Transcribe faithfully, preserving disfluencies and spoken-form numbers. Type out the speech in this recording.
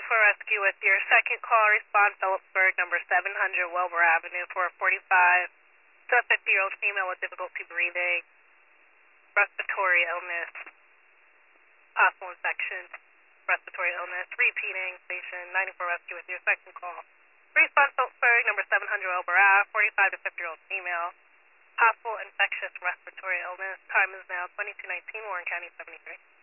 for rescue with your second call. Respond Phillipsburg, number seven hundred Wilbur Avenue for a forty-five to a fifty-year-old female with difficulty breathing, respiratory illness, possible infection, respiratory illness, repeating, station ninety-four rescue with your second call. Respond Phillipsburg, number seven hundred Wilbur Ave, forty-five to fifty-year-old female, possible infectious respiratory illness. Time is now twenty-two nineteen, Warren County seventy-three.